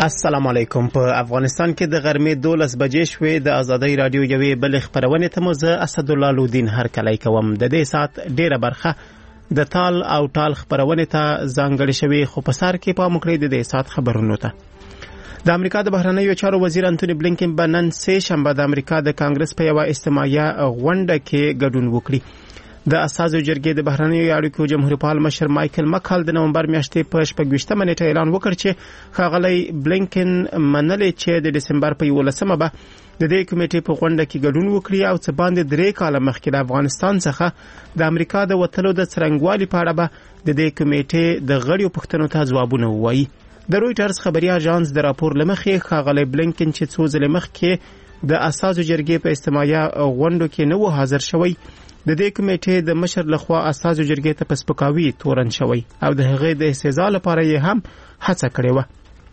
السلام علیکم. په افغانستان کې د غرمې 12 بجې شوې. د ازادۍ رادیو یوې بل خبرونه ته مو زه اسد الله لودین هر کلی کوم. د دې سات ډیره برخه د تال او ټال خبرونه ته ځانګړې شوې، خو په سر کې پام وکړئ د دې سات خبرونو ته. د امریکا د بهرنیو چارو وزیر انټونی بلینکن نن سه شنبه د امریکا د کانګرس په یو اجتماعي غونډه کې ګډون وکړي. د اساسي جرګې د بهرنیو اړیکو جمهوریت پال مشر مایکل مکال د نومبر میاشتې په 28 نیټه اعلان وکړ چې ښاغلی بلینکن منلې چې د دسمبر په 11مه به د دې کمیټې په غونډه کې ګډون وکړي او څه باندې 3 کاله مخکې د افغانستان څخه د امریکا د وټلو د څرنګوالي په اړه به د دې کمیټې د غړیو پوښتنو ته ځوابونه ووایي. د رويټرز خبري اژانس د راپور لمخې ښاغلی بلینکن چې څو ځله مخکې د اساسي جرګې په اجتماعي غونډو کې نه و حاضر شوی، د دې کمیټې د مشر لخوا اساسي جرګې ته پسپکاوي تورن شوی او د هغې د استهزاء لپاره یې هم هڅه کړې و.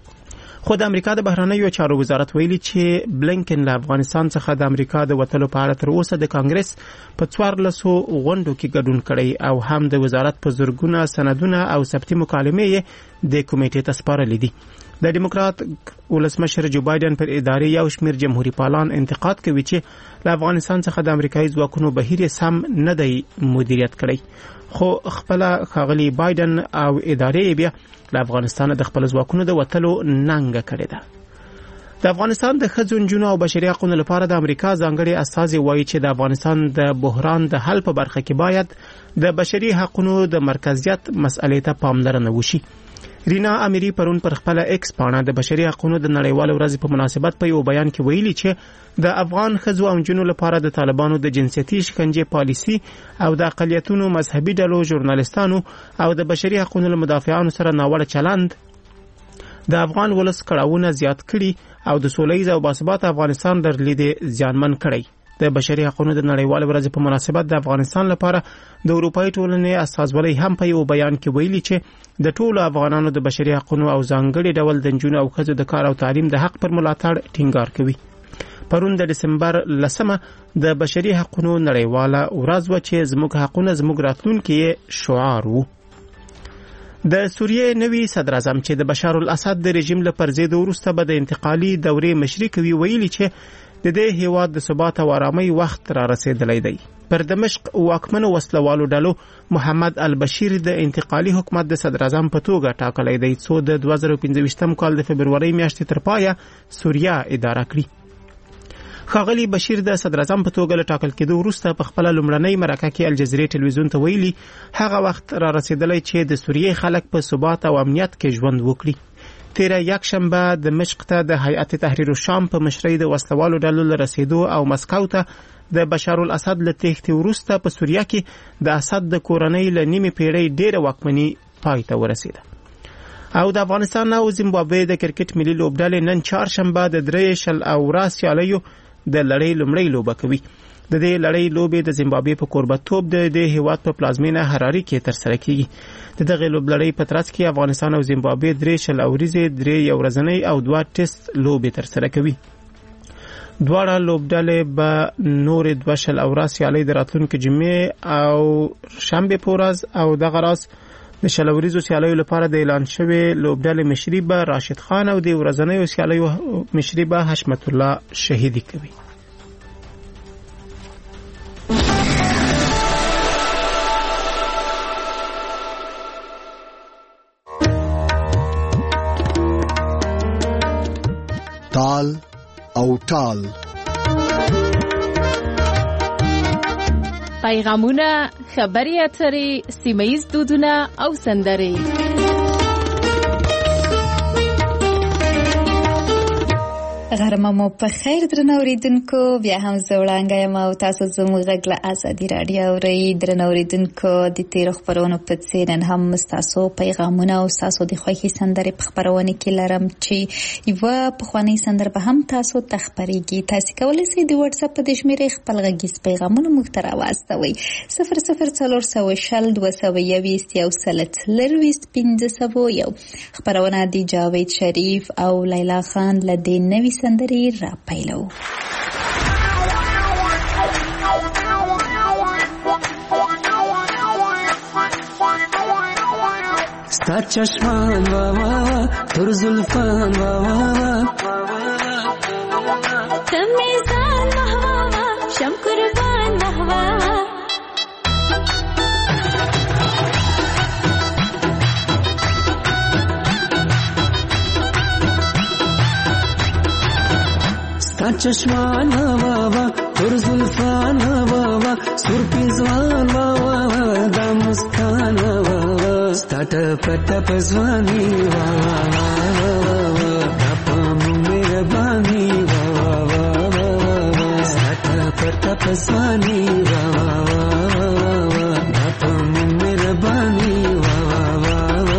خو د امریکا د بهرنیو چارو وزارت ویلي چې بلینکن له افغانستان څخه د امریکا د وټلو په اړه تر اوسه د کانګرس په 1400 غونډو کې ګډون کړی او هم د وزارت په زرګونه سندونه او ثبتي مکالمې د کمیټې ته سپارلې دي. د ډیموکرات ولسمشر جو بایدن پر ادارې یو شمیر جمهوریت پالان انتقاد کوي چې له افغانستان څخه د امریکایي ځواکونو بهیر سم نه دی مدیریت کړی، خو خپل ښاغلی بایدن او ادارې بیا له افغانستان د خپل ځواکونو د وټلو ننګه کړې ده. د افغانستان د ښځو نجونو او بشري حقوقو لپاره د امریکا ځانګړي استازي وایي چې د افغانستان د بحران د حل په برخه کې باید د بشري حقوقو د مرکزیت مسئلې ته پاملرنه وشي. رینا امیری پرون پر خپل ایکس پاڼه د بشري حقوقو د نړیوال ورځ په مناسبت په یو بیان کې ویلي چې د افغان ښځو او نجونو لپاره د طالبانو د جنسيتي شکنجې پالیسي او د اقلیتونو مذهبي ډلو ژورنالستانو او د بشري حقوقو مدافعانو سره ناوړه چلند د افغان ولس کړهونه زیات کړي او د سولهییز او باثبات افغانستان درلید زیانمن کړي. د بشري حقوقو د نړیوال ورځ په مناسبت د افغانستان لپاره د اروپאי ټولنې استازولۍ هم په یو بیان کې ویلي چې د ټولو افغانانو د بشري حقوقو او ځانګړي ډول د نجونو او ښځو د کار او تعلیم د حق پر ملاتړ ټینګار کوي. پرون د دسمبر 10مه د بشري حقوقو نړیواله ورځ و چې زموږ حقونه زموږ راتلونکي شعار وو. د سوریې نوی صدر اعظم چې د بشار الاسد د رژیم له پرځېدو وروسته به د انتقالي دورې مشري کوي ویلي چې د دې هیواد د ثبات او آرامۍ وخت را رسیدلی دی. پر دمشق واکمنو وسلوالو ډلو محمد البشیر د انتقالي حکومت د صدر اعظم په توګه ټاکلی دی، څو د 2015 کال د فبرورۍ میاشتې تر پایه سوریه اداره کړي. ښاغلی بشیر د صدر اعظم په توګه له ټاکل کېدو وروسته په خپل لومړنۍ مرکه کې الجزیرې ټلویزیون ته ویلي هغه وخت را رسیدلی چې د سوریې خلک په ثبات او امنیت کې ژوند وکړي. تیره یکشنبه دمشق ته د هیئت تحریر الشام په مشرۍ د وسلوالو ډلو له رسیدو او مسکو ته د بشار الاسد له تېښتې وروسته په سوریه کې د اسد د کورنۍ له نیمې پیړۍ ډېره واکمني پای ته ورسیده. او د افغانستان او زیمبابوې د کرکټ ملي لوبډلې نن چهارشنبه د 3 اورا سیالیو د لړۍ لومړۍ لوبه کوي. د دې لړۍ لوبې د زیمبابوې په کوربتوب د هیواد په پلازمینه حراري کې ترسره کیږي. د دغه لوبلړۍ په ترڅ کې افغانستان او زیمبابوې 3 اوريزې 3 یو ورځنۍ او 2 ټیسټ لوبې ترسره کوي. دواړه لوبډلې به نور 2 اورا سیالۍ د راتلونکي جمعې او شنبه په ورځ او دغه راز د شلوریزو سیالیو لپاره د اعلان شوی لوبډلې مشري به راشد خان او د ورځنیو سیالیو مشري به حشمت الله شهیدی کوي. تال او ټال پیغامونه، خبري اترې، سیمه‌ییز دودونه او سندرې. غرمه مو په خیر درنو اوریدونکو، بیا هم زه وړاندې یم او تاسو زموږ غږ له ازادي راډیو اورئ. درنو اوریدونکو، د تیرو خبرونو په څیر نن هم تاسو پیغامونه او تاسو د خوښي سندرې په خبرونه کې لرم چې یوه پخوانۍ سندره به هم تاسو ته خپرېږي. تاسو کولی شئ د واتس اپ په شمیرې خپل غږیز پیغامونه موږ ته راواستوئ. 0042021 خبرونه د جاوید شریف او لیلا خان له دې نوې سندرې را پیلو. ستا چشمان وا وا تر زلفان وا وا تمیزان وا وا شم قربان وا ستا چشمان وا وا تر زلفان وا وا سر پیزوان وا وا دا مسکان وا وا ستا ټپ پزوانی وا وا دا پام مهربانی وا وا ستا ټپ پزوانی وا وا دا پام مهربانی وا وا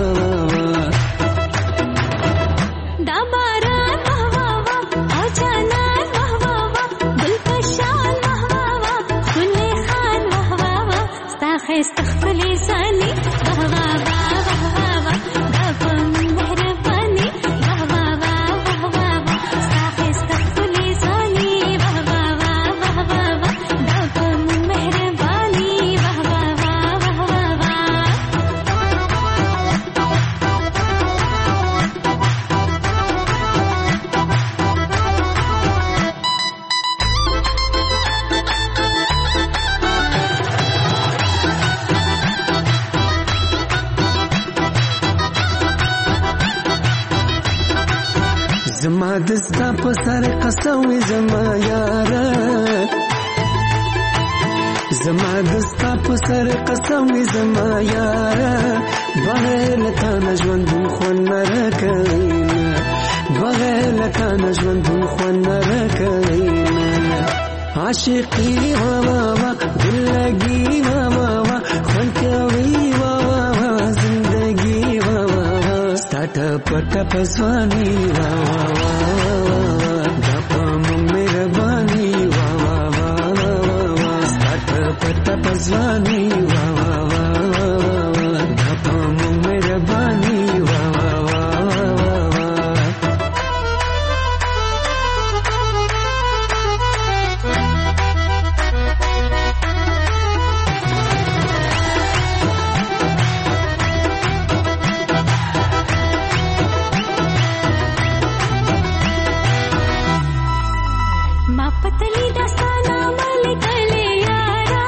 دا باران وا وا او جانان وا وا گلفشان وا وا خلی خان وا وا ستا خستخفلی زانی وا وا دا پم مهربانی وا وا ستا خستخفلی زانی وا وا دا پم مهربانی وا وا زما دستا په سر قسم زما یاره زما دستا په سر قسم زما یاره بغیر لتا نژوند خو نه راکوي بغیر لتا نژوند خو نه راکوي عاشقي وا وا دلګي وا وا خوند کوي وا وا زندګي وا وا ستا ټپ پزوانی وا وا دا پام مهربانی وا وا ستا ټپ پزوانی وا وا دا پام مهربانی وا وا पतली दस्ताना मलिकले यारा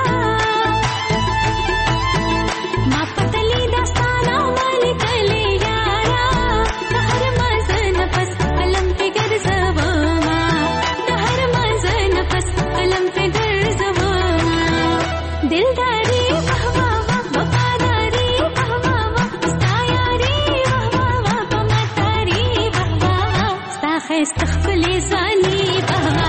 माँ पतली दस्ताना मलिकले यारा दहर मजन पस कलम पे गर जवामा दहर मजन पस कलम पे गर जवामा दिलदारी वाह वाह वाह वफादारी वाह वाह वाह स्तायारी वाह वाह वाह पमतारी वाह वाह स्ता खस्तखफली जानी वाह वाह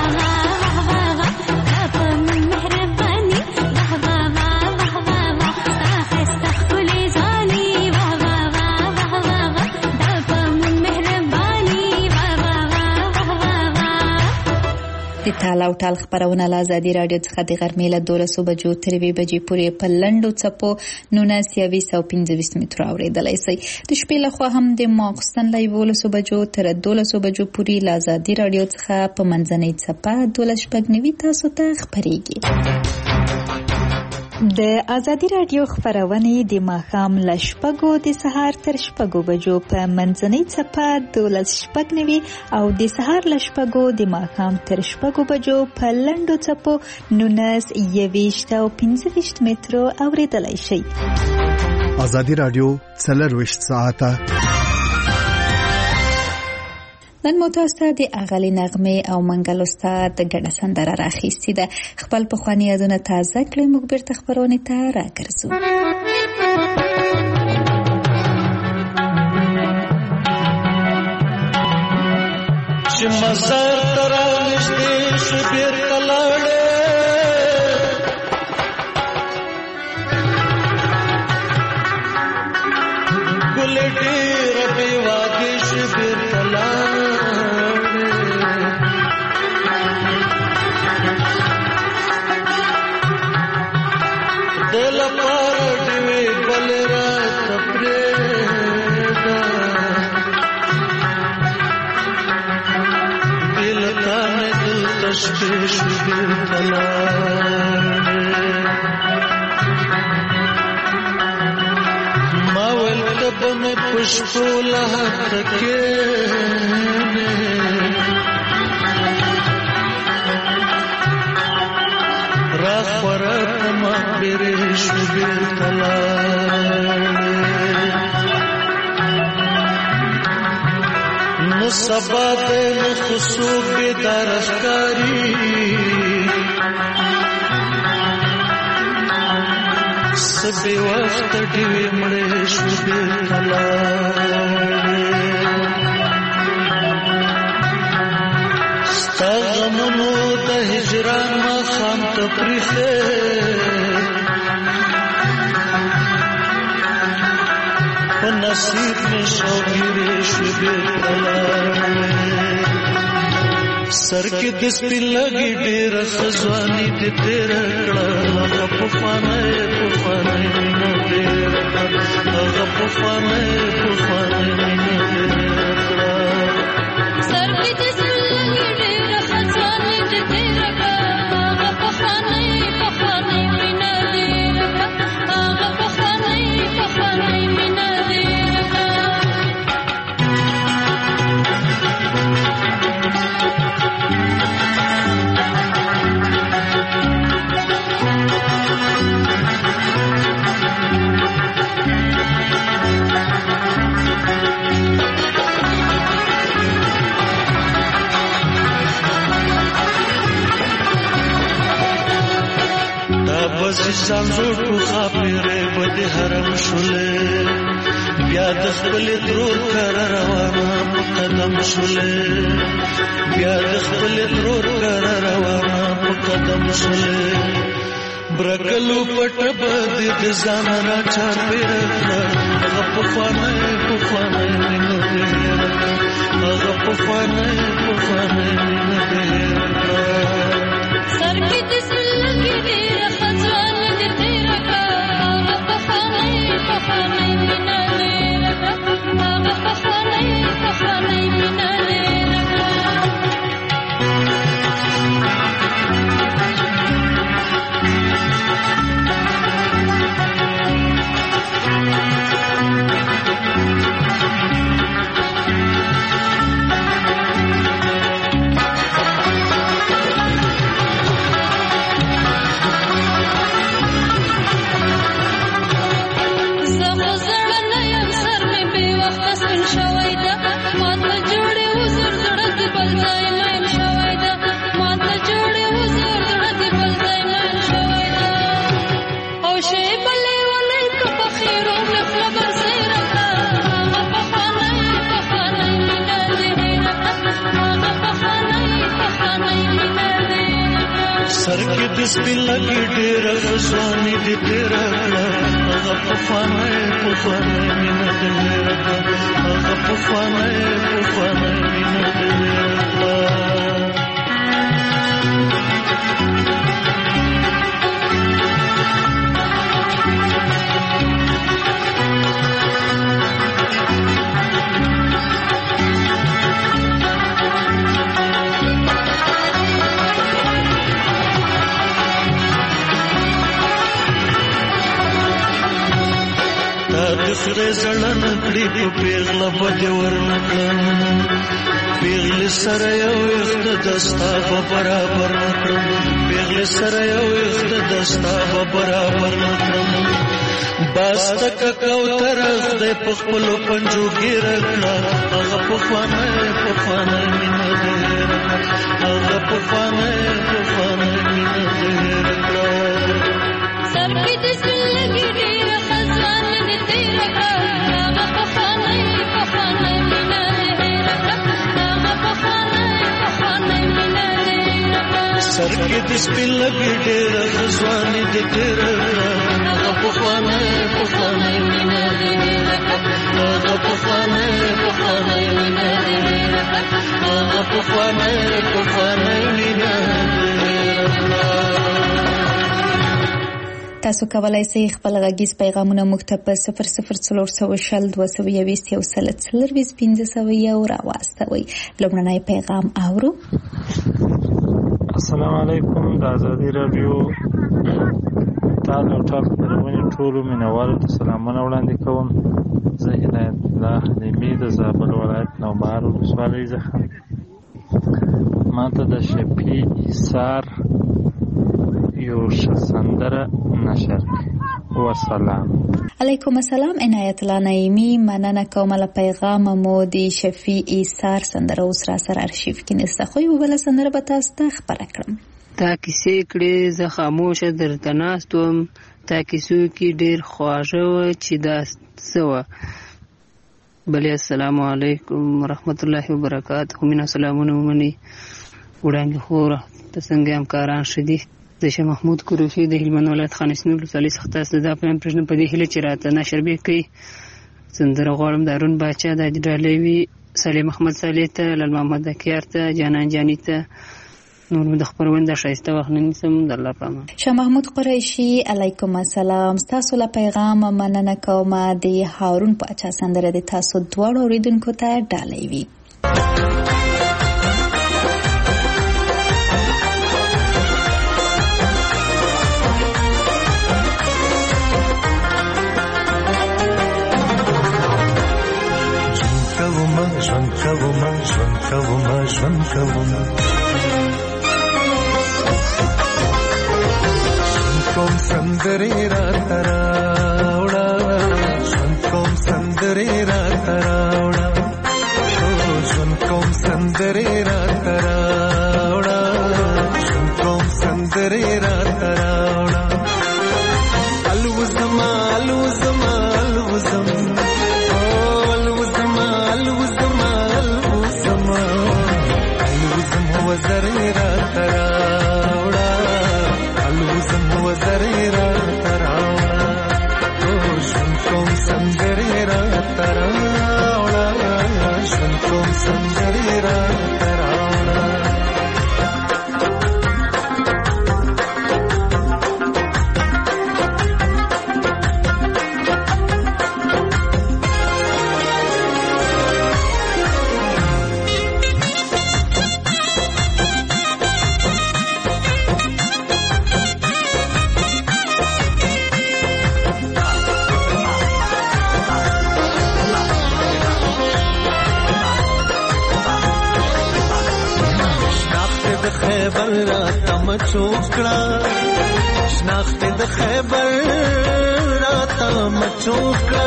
د تال او ټال خبرونه له ازادي رادیو څخه د غرمې له 12 بجو تر 2 بجې پورې په لنډو څپو 1915 مترو اورېدلای شئ. د شپې له خوا هم د ماخستن له 11 بجو تر 12 بجو پورې له ازادي رادیو څخه په منځنۍ څپه 12 تاسو ته خبرېږي. د ازادي رادیو خبرونه د ماښام له شپږو د سهار تر شپږو بجو په منځنۍ څپه 12 او د سهار له شپږو د ماښام تر شپږو بجو په لنډو څپو 19 او 15 مترو اورېدلای شئ. ازادي رادیو 24 ساعته نن مو تاسو ته د اغلي نغمه او منګل استاد ګډه سندره راخیستې ده. خپل پخوانی یادونه تازه کړئ. موږ بیرته خبرونه ته راګرځو. چې مزار ترا نشته شبیر تلاړه ګل ډیر په وادي شبیر تلاړه دل پار دی بل را تپریدا دل تانه دل تشکیش دل تلا ما ول تب پشپول حتکې را خورا پما برش بیرتلار نو سبا دے نو خصوب بیدار افکاری سبی وقت دیوی مڑش بیرتلار ستا غمونو دا هجران ما خام تپریخه و نصیب میں شوگیرے شبیر پلائے سر کی دس پی لگی دیر خزوانی دی دیر اکڑا لگا پفانے مینا دیر اکڑا لگا پفانے مینا دیر اکڑا سر کی دس پی لگی دیر خزوانی دی دیر اکڑا لگا پفانے مینا دیر اکڑا لگا پفانے مینا سانزو ټوخا پیره بده حرم شوله بیا د خپل درور کر روانه قدم شوله بیا د خپل درور کر روانه قدم شوله برکلو پټ بد د ځان را چا پیره غپفانه مینو دې غپفانه مینو دې سر کی دس لگی دیر خزوان دی تیرا کا آغا پخانے مینا دیر کا آغا پخانے مینا دیر کا سر کی دس پی لگی دیر خزوانی دی دیر اغا پفانے مینا دیر اغا پفانے مینا دیر خدای زړه نکړي په پیغله بده ورنکړم پیغله سره یو وخت دستا په برابر نکړم پیغله سره یو وخت دستا په برابر نکړم باس تک کوتر خدای په خپل پنجو کې رکړه هغه پفانه مینا دې هغه پفانه مینا دې سر کی دس لگی دیر خزوان دی تیرا کا آغا پخانے مینا دیر کا آغا پخانے مینا دیر کا سر کی دس پی لگی دیر خزوان دی تیرا آغا پخانے مینا دیر کا آغا پخانے مینا دیر کا آغا پخانے مینا دیر کا تاسو کولای شئ خپل غږیز پیغامونه موږ ته په 00422 راواستوئ. لومړنی پیغام اورو. السلام علیکم. د ازادي رادیو تال او ټال خپرونې ټولو مینوالو ته سلامونه وړاندې کوم. زه هدایت الله حلیمي د زابل ولایت نوبهار ولسوالۍ څخه. ما ته د شفیع ایثار یو ښه سندره نشر وسلام. علیکم السلام. عنایت الله نعیمی. مننه کوم له پیغام مو د شفیع ایثار سندره اوس را سره ارشیف کې نسته، خو یو بل سندره به تاسو ته خبره کړم. تا کیسې کړې زه خاموشه درته ناست وم، تا کیسو کې ډېر خواږه وه چې دا څه وه. بلې السلام علیکم ورحمت الله وبرکاته. مینه سلامونه ومنئ. وړاندې خوره ته څنګه همکاران ښه دي؟ د شاه محمود کوروشي د هلمند ولایت خانشنور ولسوالۍ څخه تاسو ته دا پیغام پرېږدم په دې هیله چې راته نشر به کوي. سندره غواړم د هارون باچا، د حاجي ډالۍ وي، صالح محمد صالح ته، لال محمد اکیار ته، جانان جاني ته، نور د خپرونې د ښایسته وخت نه نیسم. د الله په امان. شاه محمود قریشي. علیکم السلام. تاسو له پیغام مننه کوم. د هارون باچا سندره د تاسو دواړو اوریدونکو ته ډالۍ وي. ژوند کوم سندرې راته راوړه، ژوند کوم سندرې راته راوړه، ژوند کوم سندرې راته راوړه، ژوند کوم سندرې راته راوړه. الوزما الوزما الوزم وزرې راته راوړه، الوزم وزرې راته راوړه، ژوند کوم سندرې راته راوړه، ژوند کوم سندرې راته راوړه. چوکړه شناخت د خیبر راته مچوکړه،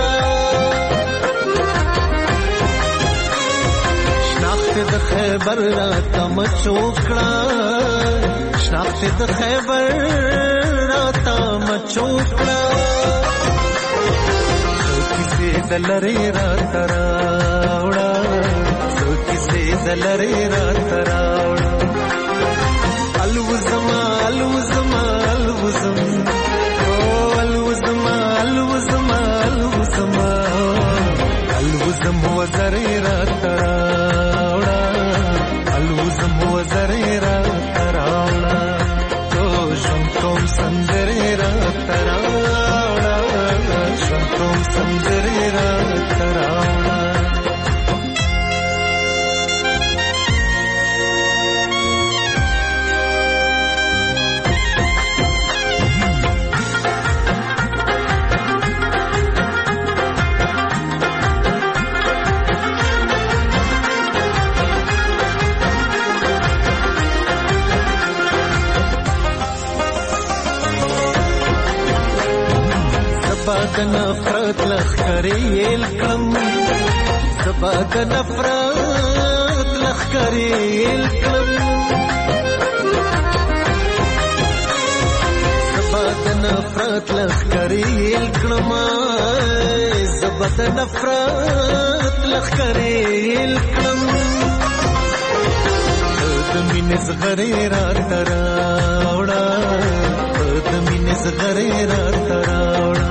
شناخت د خیبر راته مچوکړه، شناخت د خیبر راته مچوکړه. څو کیسې د لرې راته راوړه، څو کیسې د لرې راته راوړه. الوزما الوزما الوزم الوزما الوزما الوزما الوزم وزرې راته راوړه، الوزم وزرې راته راوړه، ژوند کوم سندرې راته راوړه، ژوند کوم سندرې راته راوړه. د نفرت لخکرې یل کړم، زبا د نفرت لخکرې یل کړم، زبا د نفرت لخکرې یل کړم، زبا د نفرت لخکرې یل کړم. د مینې زغرې راته راوړه، د مینې زغرې راته راوړه.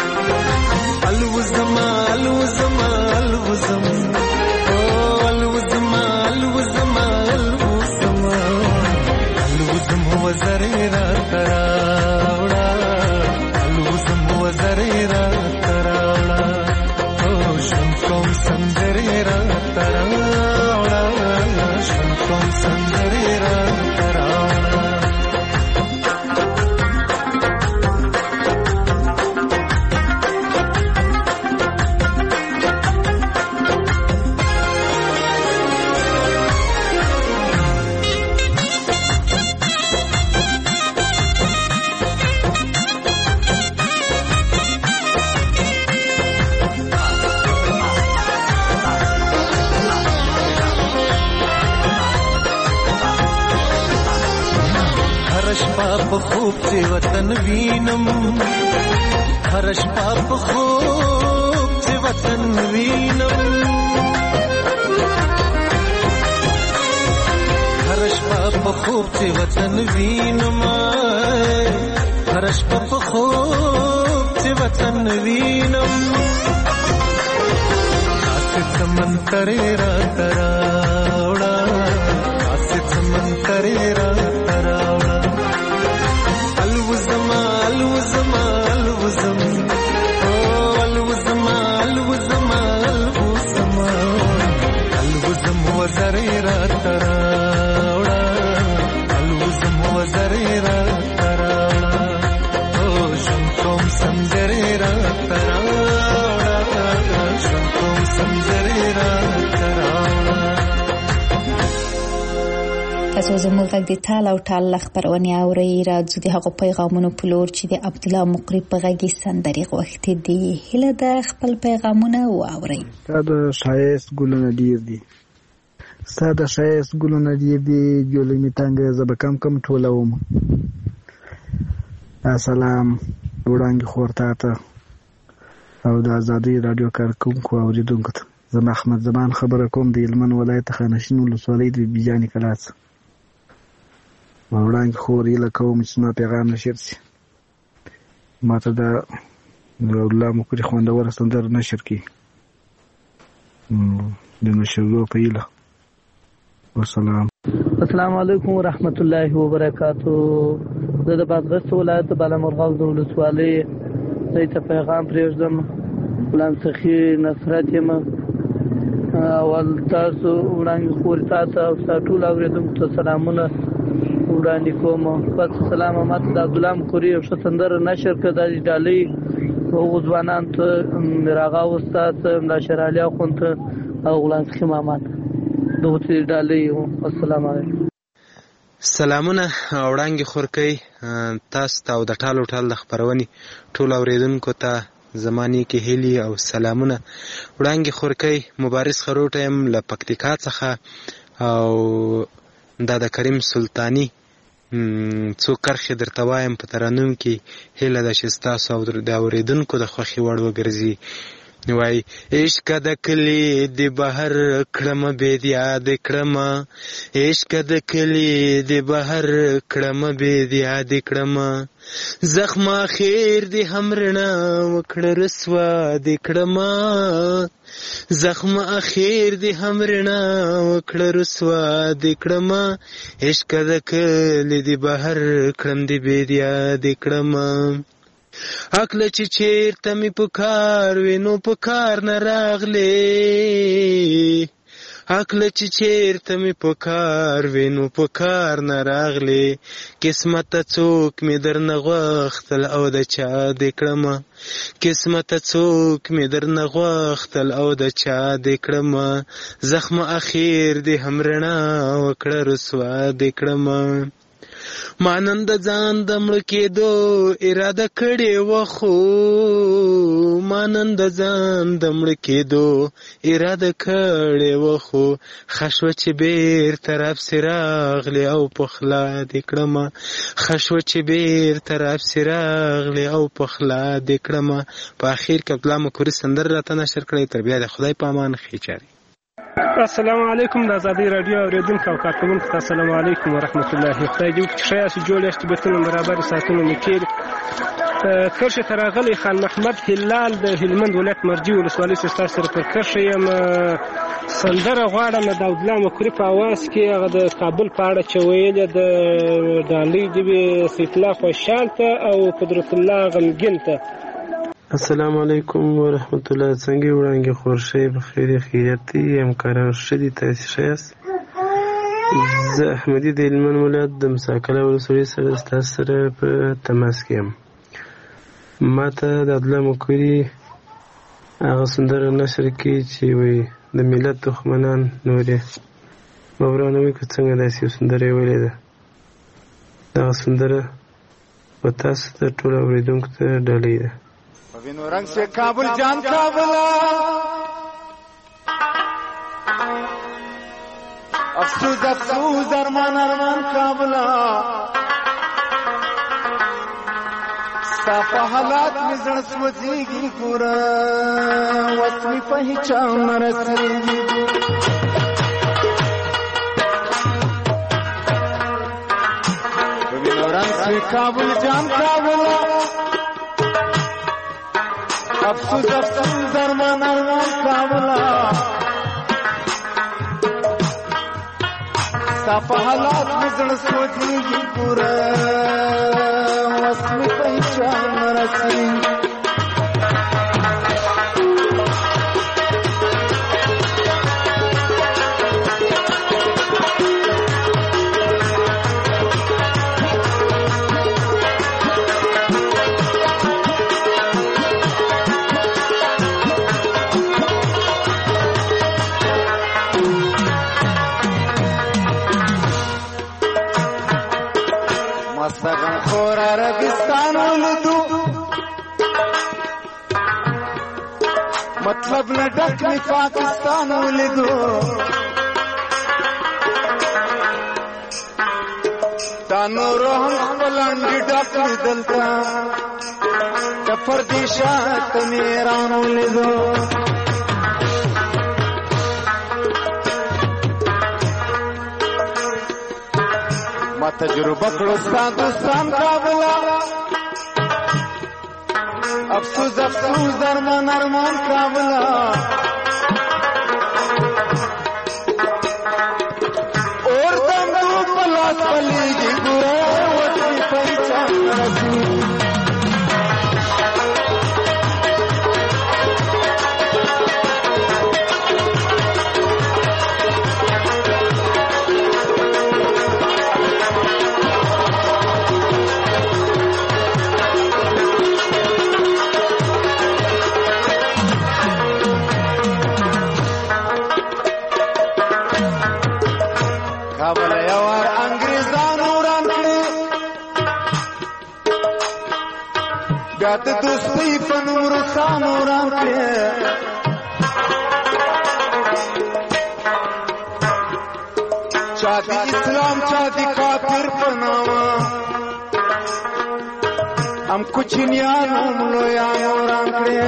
الوزما الوزما الوزم الوزما الوزما الوزما الوزم وزرې راته راوړه، الوزم وزرې راته راوړه، ژوند کوم سندرې راته راوړه، ژوند کوم سندرې راته راوړه. په خوب چې وطن وینم هر شپه په خوب چې وطن وینم هر شپه په خوب چې وطن وینم هر شپه په خوب چې وطن وینم سمن کرے را تراوڑا آسف سمن کرے را تراوڑا الوزما الوزما الوزم الوزما الوزما الوزما الوزم وزرے را تراوڑا الوزم وزرے را تراوڑا شم کوم سمجرے را تراوڑا شم کوم سمجرے را تراوڑا. تاسو زموږ غږ د ټال او ټال خبرونه اورئ. راځو د هغو پیغامونو په لور چې د عبدالله مقری په غږ سندرې غوښتي دي. هیله ده خپل پیغامونه واورئ. دا د شایست ګلونه ډیر دي ستا د شایست ګلونه ډیر دي جولې مې تنګه زه به کم کم ټولوم. سلام وړاندې خور ته او د آزادۍ راډیو کارکونکو اوریدونکو ته. زه احمد زمان خبره کوم د هلمند ولایت خانشین ولسوالۍ د بیجانې کلا څخه. وړاندې خور هیله کوم چې زما پیغام نشر شي. ما ته د الله مقری خوندوره سندره نشر کړي د نشرګو په هیله. والسلام. السلام علیکم ورحمت الله وبرکاتو. زه د بادغیس ولایت بالامرغال د ولسوالۍ ځای ته پیغام پرېږدم. غلام سخي نصرت یم. اول تاسو وړاندې خورې تاسو او ستا ټول اورېدونکو ته سلامونه وړاندې کوم. پس سلام ماته د عبدالله مقری یو ښه سندره نشر کړه. دا د ډالۍ هغو ځوانانو ته راغا استاد ملا شرعلي اخوند ته او غلام سخي ماما ته دغو ته ډالۍ. السلام علیکم. سلامونه وړاندې خورکۍ تاسو ته او د ټالو ټال د خبرونې ټول اوریدونکو ته زمانی کې هیلی او سلامونه. وړاندې خورکۍ مبارز خروټه يم له پکتیکا څخه او دا د کریم سلطانی څو کرښې درته وایم په ترنم کې. هیله ده چې ستاسو او د اوریدونکو د خوښې وړ وګرځي. وای عشق د کلی د بهر کړم بید یاد کړم عشق د کلی د بهر کړم بید یاد کړم زخم اخیر د همرنا وکړه رسوا د کړم زخم اخیر د همرنا وکړه رسوا د کړم عشق د کلی د بهر کړم د بید یاد کړم عقل چې چیرته می پکار وینو پکار نه راغلی عقل چې چیرته می پکار وینو پکار نه راغلی قسمت څوک می درنه غوښتل او د چا د کړم قسمت څوک می درنه غوښتل او د چا د کړم زخم اخیر د همرنا وکړه رسوا د کړم مانند ځان د مړ کېدو اراده کړې وه خو مانند ځان د مړ کېدو اراده کړې وه خو ښه شوه چې بېرته راپسې راغلې او پخلا دې کړمه ښه شوه چې بېرته راپسې راغلې او پخلا دې کړمه. په اخر کې عبدالله مقری سندره راته نشر کړی. تر بیا د خدای په امان ښې چارې. السلام علیکم د آزادۍ راډیو اوریدونکو او کارکوونکو ته السلام علیکم ورحمت الله. خدای دې وکړي چې ښه یاست جوړ یاست بتونه برابر ساعتونه مو کېږي. کرښې ته راغلی خان محمد هلال د هلمند ولایت مرجې ولسوالۍ څخه ستاسو سره پر کرښه یم. سندره غواړم د عبدالله مقری په اواز کې هغه د کابل په اړه چې ویلې د ډالۍ دې وي سیف الله خوشحال ته او قدرت الله غمګین ته. السلام علیکم ورحمت الله. څنګه وړاندې خورشې بخیر خیریت همکاران شدي تاسو ښه یاست. زه احمدي د هلمند ولایت د مساکله ولسوالۍ سره ستاسو سره په تماس کې یم. ما ته د عبدالله مقری هغه سندره نشر کړي چې وایي د ملت دښمنان نورې مورانوي که څنګه داسې یو سندره یې ویلې ده. دغه سندره په تاسو ته ټول اورېدونکو ته ډالۍ ده. وینو رنگ سے کابل جان کابلا افسوس افسوس ارمان ارمان کابلا صافه حالات مې زړه سوځېږي ګوره وس مې په هیچا نه رسېږي وینو رنګ سوی کابل جان کابله افسوس افسوس درمان ارمان کابله صافه حالات مې زړه سوځېږي ګوره وس مې په هیچا نه رسېږي مستغن خور عربستان ولدو مطلب نه ډک می پاکستان ولدو دا نور هم خپل انډي ډک دلته د پردیشات میران ولدو ما تجربه کړو ستا دوستان کابله افسوس افسوس درمان ارمان کابله اور دم دو پلاس پلیږي ګوره وطني پہچان رسي کابل یوار انګریزانو وران کړی بیا د دوستۍ په نوم روسانو وران کړی چا د اسلام چا د کافر په نامه هم کوچنیانو هم لویانو وران کړی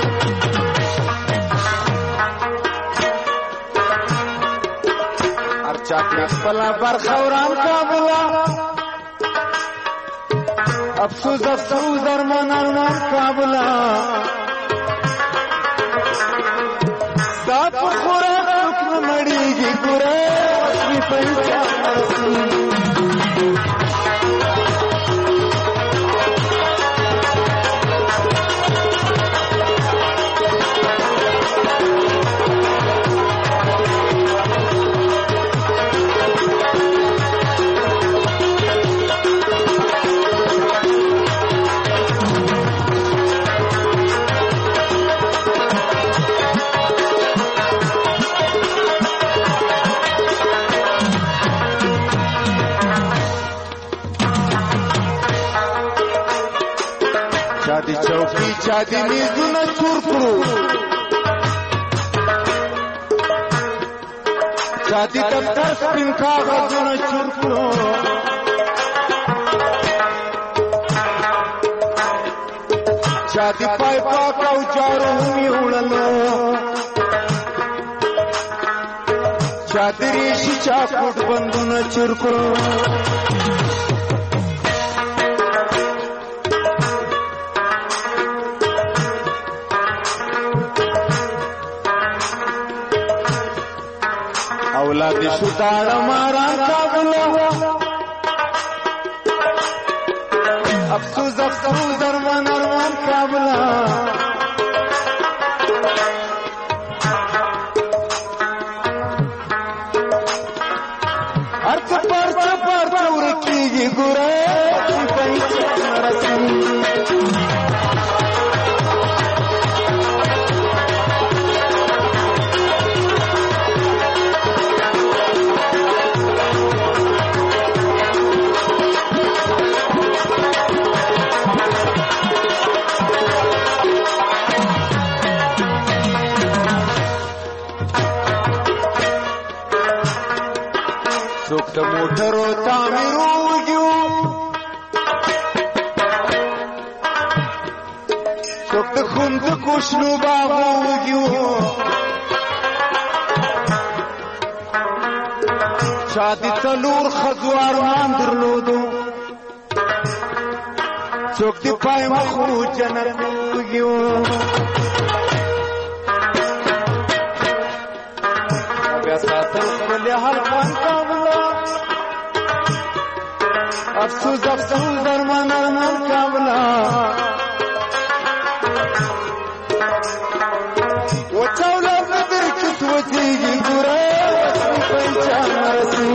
چاکری خپلا برخه وران کابله افسوس افسوس ارمان ارمان کابله ستا په خوراک څوک نه مړېږي ګوره وسمې په هیچا نه رسېږي چادی چوکی چادی میزونه چور کړو چادی دفتر سپین کاغذونه چور کړو چادی پای پاک او جارو هم وړلو چادی ریشي چاکوټ بندونه چور کړو اولاد شو داړه ماران کابله افسوس افسوس درمان ارمان کابله ارڅ پرڅ ورکیږي ګوره په هیچا نه رسېږي څوک د موټرو تعمیروږي څوک د خون د کوشنو باغو وږي وو چا د څلور ښځو ارمان درلودو څوک د پای مخو جنت وږي وو بیا ساتل خپل حلقان کامله افسوس افسوس ارمان ارمان کامله وچاولا بدر کس وچیگی گوره وچی پنچان رسی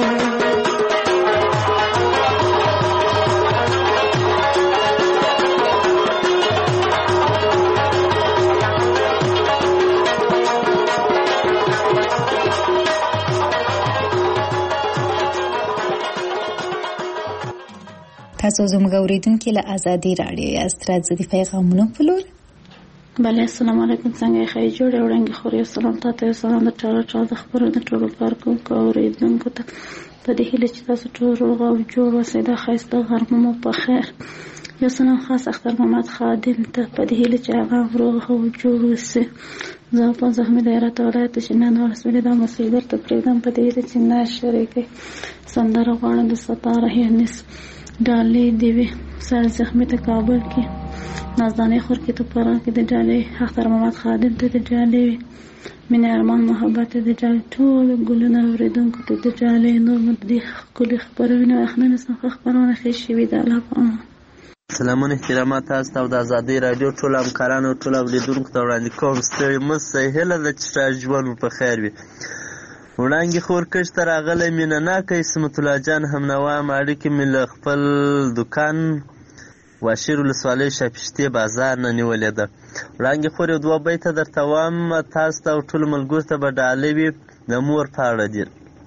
تاسو زموږ اوریدونکي له ازادي راډیو یاست. راځئ د پیغامونو په لور. بله السلام علیکم، څنګه یې ښه جوړې وړاندې خورې سلام تاته یو سلام د ټول د خبرونو ټولو کارکوونکو اوریدونکو ته په دې هیله چې تاسو ټول روغ او جوړ اوسئ. دا ښایسته غرمه مو په خیر. یو سلام خاص اختر محمد خادم ته په دې هیله چې هغه روغ او جوړ اوسي. زه په زخمي د هرات ولایت د شینان ولسوالۍ دا مسئله درته پرېږدم په دې هیله چې نه شریکئ. سندره غواړم د ستاره هینس ډالۍ دې وي سر زخمي ته کابل کې نازدانې خور کې ته پران کې د ډالۍ اختر محمد خادم ته د ډالۍ وي مینه ارمان محبت ته د ډالۍ ټول ګلونه اوریدونکو ته د ډالۍ نور مو دې ښکلې خپرونې اخننه څخه خپرونه ښې شوي د الله په امان. سلامونه احترامات تاسو ته او د ازادۍ راډیو ټول همکارانو ټول اوریدونکو ته وړاندې کوم. ستړي مه سئ، هیله ده چې ستاسو ژوند مو په خیر وي. وړانګې خور کښ ته راغلی مینه ناکه اسمت الله جان همنوا اړیکې مې له خپل دکان واشیر ولسوالۍ شاپشتې بازار نه نیولې ده. وړانګې خور یو دوه بیته درته وایم، تاسو ته او ټولو ملګرو ته به ډالۍ وي. د مور په اړه دي.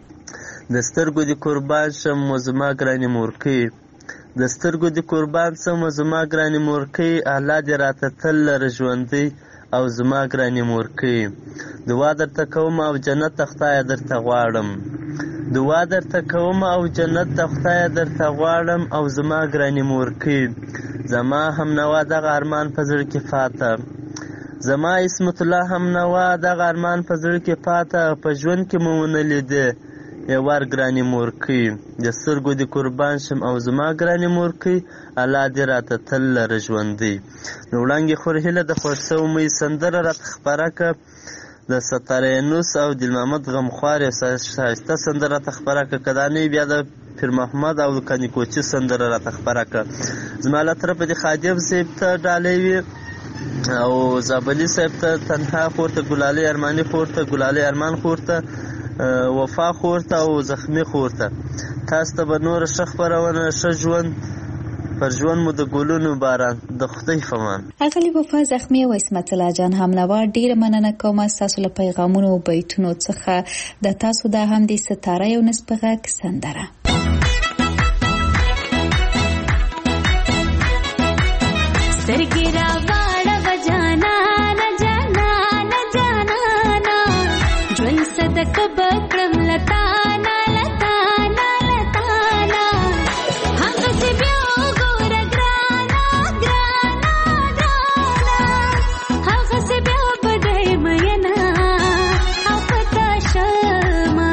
د سترګو دې قربان شم و زما ګرانې مورکۍ، د سترګو دې قربان شم و زما ګرانې مورکۍ، الله دې راته تل لره ژوندۍ او زما ګرانې مورکۍ. دعا درته کوم او جنت ته خدایه درته غواړم، دعا درته کوم او جنت ته خدایه درته غواړم او زما ګرانې مورکۍ. زما همنوا دغه ارمان په زړه کې پاته، زما اسمت الله همنوا دغه ارمان په زړه کې پاته، په ژوند کې مو ونه لیدې یو وار ګرانې مورکۍ. د سترګو دې قربان شم او زما ګرانې مورکۍ، الله دې راته تل لره ژوندۍ. نو وړانګې خور هیله د خوښ سومۍ سندره راته خپره کړه. د ستاره یونس او دل محمد غمخوار یو ښایسته سندره راته خپره کړه. که دا نه وي بیا د پیر محمد او کاني کوچي سندره راته خپره کړه. زما له طرفه د خادم صاحب ته ډالۍ وي او زابلي صاحب ته، تنها خور ته، ګلالۍ ارماني خور ته، ګلالۍ ارمان خور ته، وفا خور ته او زخمي خور ته. تاسو ته به نوره ښه خپرونه، ښه ژوند، پر ژوند مو د ګلونو باران. د خدای فمان. اغلی وفا زخمي او اسمت الله جان همنوا ډیره مننه کوم تاسو له پیغامونو او بیتونو څخه. د تاسو دا هم د ستاره یو نسبغه سندره. سرګرا واړه وجانا نه جانا نه جانا نا ژوند صدق بکړم لتا نه لتا نه لتا نا هغه چې بیا ګور ګرانا ګرانا ګرانا هغه چې بیا بدای مینا او پتا شما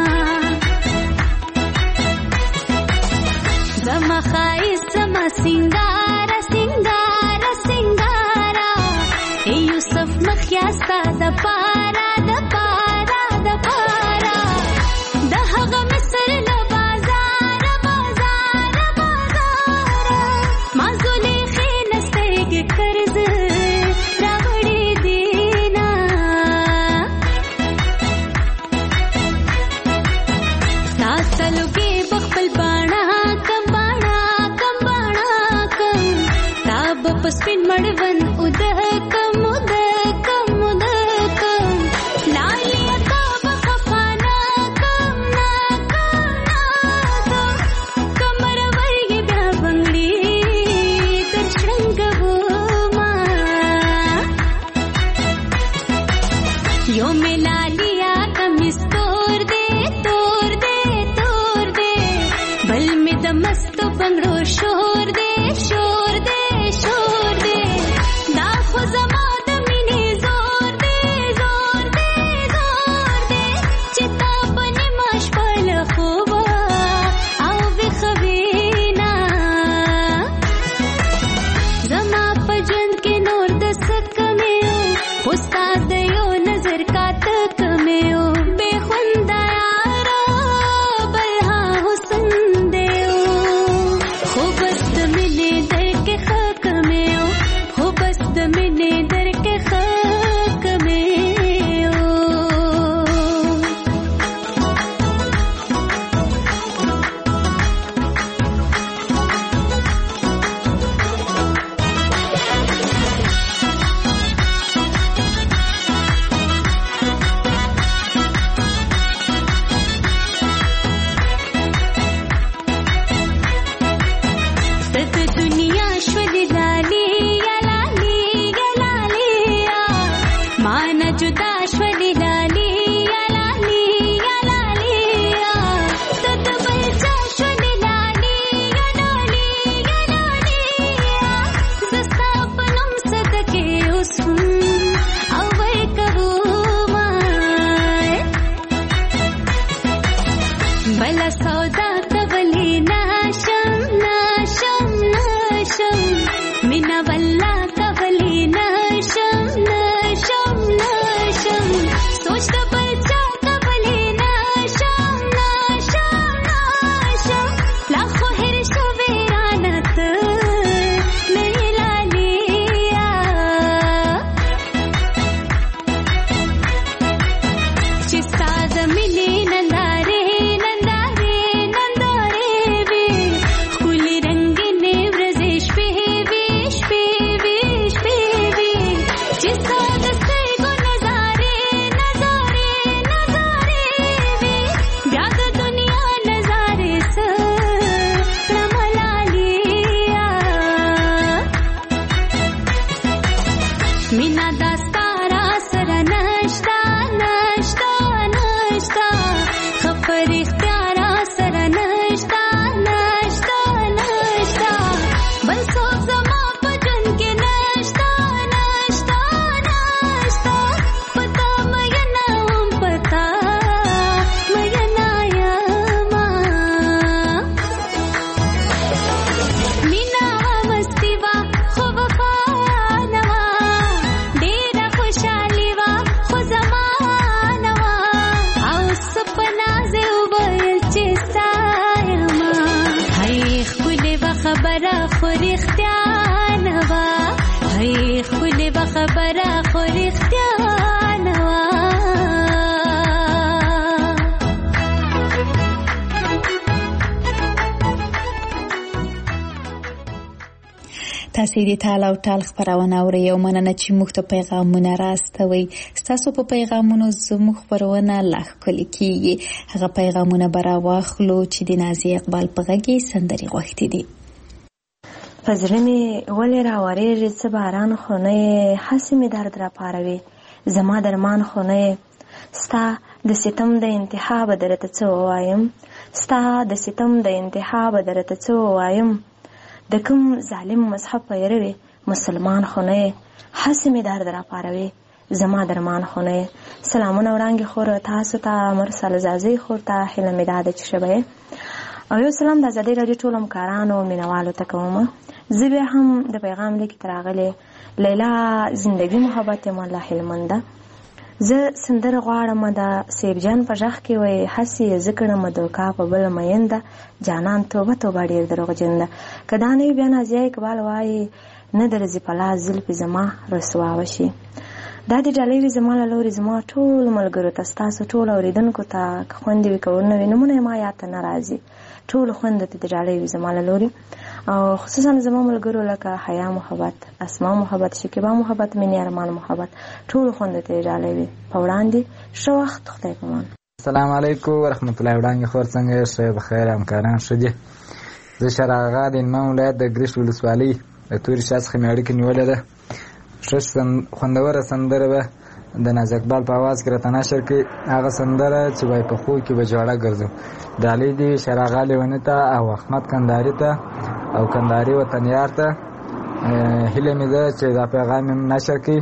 زما خایس زما سنگار سنگار سنگارا ای یوسف مخیاستا د پارا د پارا د پارا د هغه مصر له بازار بازار بازار ما زولې خینستګ قرض راوړې دینا تاسو کې بخل باڼه کم باڼه کم باڼه کم تاب پسپین مړون ودکم ودکم ودکم لالیا تاب خفانا کم نا کم نا کمر ورګي بیا بنگړي تر شرنګ وما یو ملالیا کمیس تور دے تور دے تور دے بل می د مست بنگړو شور دے شور دے شور دے دا خو زما خبره خو رښتیا نه وه. تاسې د تال او ټال خپرونه اورئ او مننه چې موږ ته پیغامونه راستوئ. ستاسو په پیغامونو زموږ خپرونه لا ښکلې کیږي. هغه پیغامونه به راواخلو چې د نازیه اقبال په غږ کې سندرې غوښتې دي. په زړه مې ولې راورېږي څه باران خو نه یې، هسې مې درد راپاروي زما درمان خو نه یې. ستا د ستم د انتها به درته څه ووایم، ستا د ستم د انتها به درته څه ووایم. د کوم ظالم مذهب پیروي مسلمان خو نه یې، هسې مې درد راپاروي زما درمان خو نه یې. سلامونه وړاندې خور تاسو ته، مرسل زازي خور ته هیله مې دا ده چې ښه به یې. او یو سلام د ازادۍ راډیو ټولو همکارانو مینوالو ته کوم. زه بیا هم د پیغام لیک ته راغلی لیلا زندگی محبت یم الله هلمنده. زه سندره غواړم د سیب جان په غږ کې وایي هسې زه کړم دوکا په بله مینده جانان توبه توبه ډېر دروغجن ده. که دا نه وي بیا نازیه اقبال وایي نه درځي په لاس زلفې زما رسوا وشي. دا د ډالۍ وي زما له لورې زما ټول ملګرو ته، ستاسو ټول اورېدونکو ته که خوندې وي که ونه وي نومونه یې ما یاد ته نه راځي. ټولو خوندو ته د ډالۍ وي زما له لورې، او خصوصا زما ملګرو لکه حیا محبت، اسما محبت، شکیبا محبت، مینې ارمان محبت، ټولو خوندو ته د ډالۍ وي. په وړاندې ښه وخت، خدای پامان. السلام علیکم ورحمت الله. وړاندې خور څنګه یې؟ ښه بخیر، همکاران ښه دي. زه شراغا د هلمند ولایت د ګرشت ولسوالۍ د تورې شا څخه مې اړیکه نیولې ده. ښه خوندوره سندره به د نازیه اقبال په اواز کې راته نشر کړي. هغه سندره چې وایي په خوب کې به جوړه ګرځو. ډالۍ دي شراغا لیوني ته او احمد کندهاري ته او کندهاري وطنیار ته. هیله مې ده چې دا پیغام مې نشر کړي.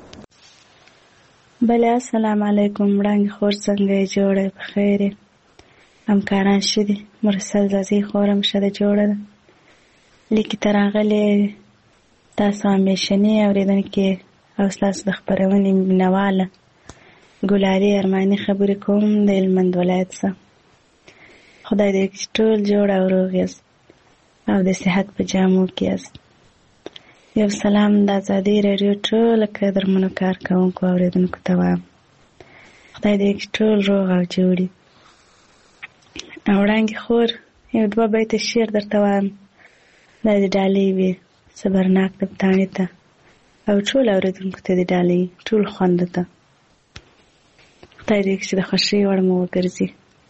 بله السلام علیکم. وړاندې خور څنګه یې؟ جوړه یې بخیر یې؟ همکاران ښه دي؟ مرسل زازي خور هم ښه ده، جوړه ده. لیکې ته راغلې تاسو همیشني اورېدونکي او ستاسو د خپرونې مینهواله ګلالي ارماني خبرې کوم د هلمند ولایت څخه. خدای دې چې ټول جوړ او روغ یاست او د صحت په جامو کې یاست. یو سلام د ازادۍ راډیو ټولو قدرمنو کارکوونکو اورېدونکو ته وایم. خدای دې چې ټول روغ او جوړ وي. وړاندې خور یو دوه بیته شعر درته وایم، دا د ډالۍ وي صبرناک دبتانې ته او ټول اورېدونکو ته د ډالۍ ټول خوندو ته. خدای دې چې د خوښۍ وړ مو وګرځي.